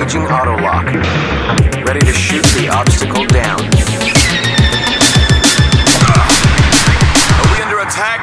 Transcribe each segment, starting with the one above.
Engaging auto lock. Ready to shoot the obstacle down. Are we under attack?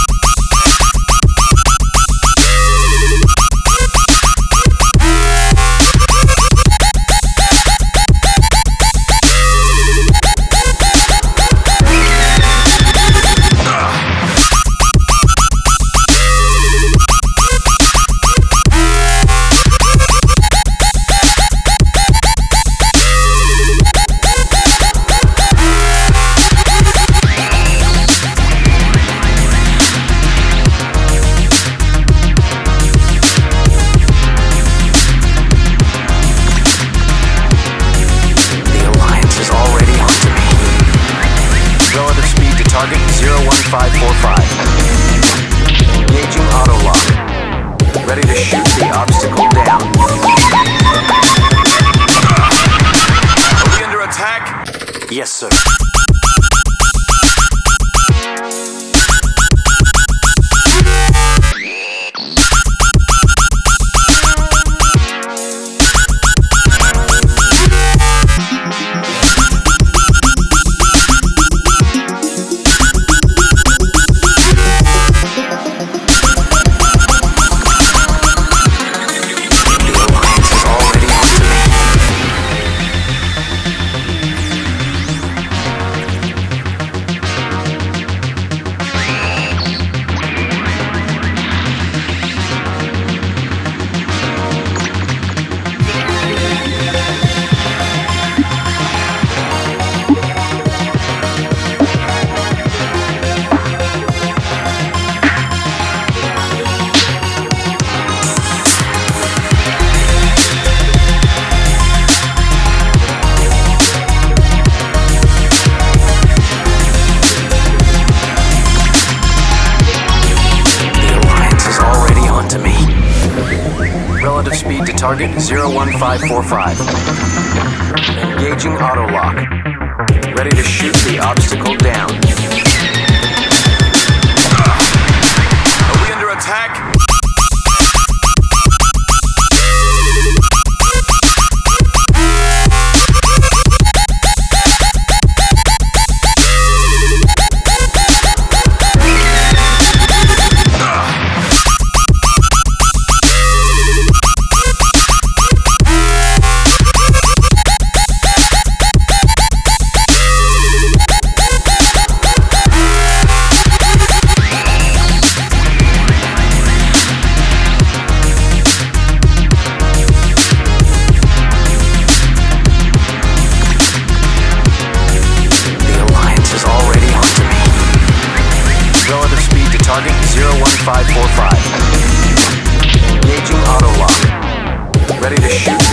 Target 01545. Engaging auto lock. Ready to shoot the obstacle down. Are we under attack? Yes, sir. Relative speed to target 01545. Engaging auto lock. Ready to shoot the obstacle down. Are we under attack? Target 01545. Engaging auto lock. Ready to shoot